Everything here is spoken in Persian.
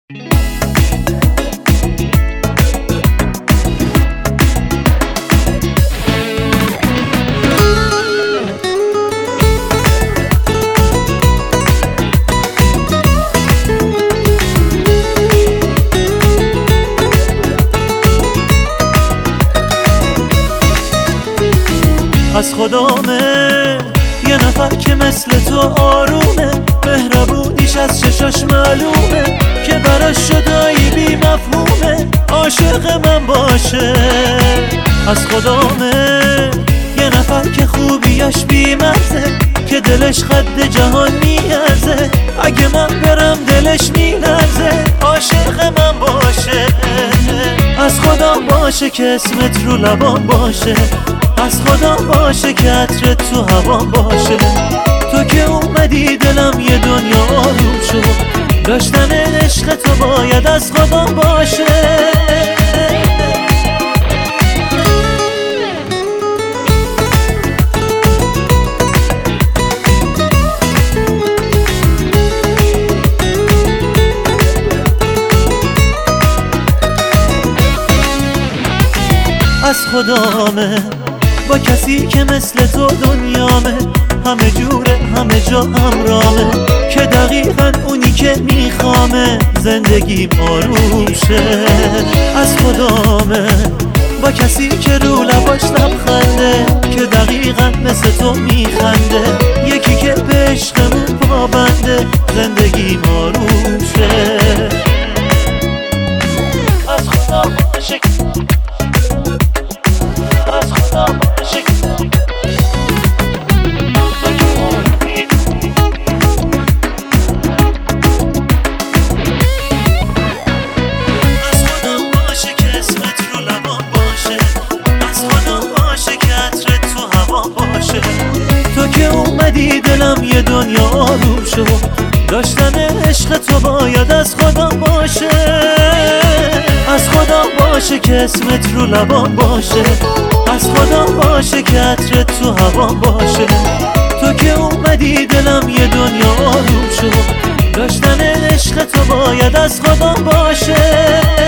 از خدامه یه نفر که مثل تو آرومه، مهربونیش از چشاش معلومه که براش شدایی بی مفهومه، عاشق من باشه. از خدامه یه نفر که خوبیاش بی مرزه، که دلش خد جهان میارزه، اگه من برم دلش میلرزه، عاشق من باشه. از خدا باشه که اسمت رو لبان باشه، از خدا باشه که عطرت تو هوام باشه. تو که اومدی دلم یه دنیا آروم شد، داشتن عشق تو باید از خدا باشه. از خدامه با کسی که مثل تو دنیامه، همه جوره همه جا همرامه، که دقیقاً اونی که میخوامه، زندگی آروم شه. از خدامه با کسی که رو لباش لبخنده، که دقیقاً مثل تو میخنده، یکی که به عشقمون پابنده، زندگی آروم شه. از خدا باشه، از خدا باشه، از خدا باشه که اسمت رو لبان باشه، از خدا باشه که عطرت تو هوام باشه. تو که اومدی دلم یه دنیا آروم شد، داشتن عشق تو باید از خدا باشه. از خدا باشه که اسمت رو لبان باشه، از خدا باشه که عطرت تو هوام باشه. تو که اومدی دلم یه دنیا آروم شد، داشتن عشق تو باید از خدا باشه.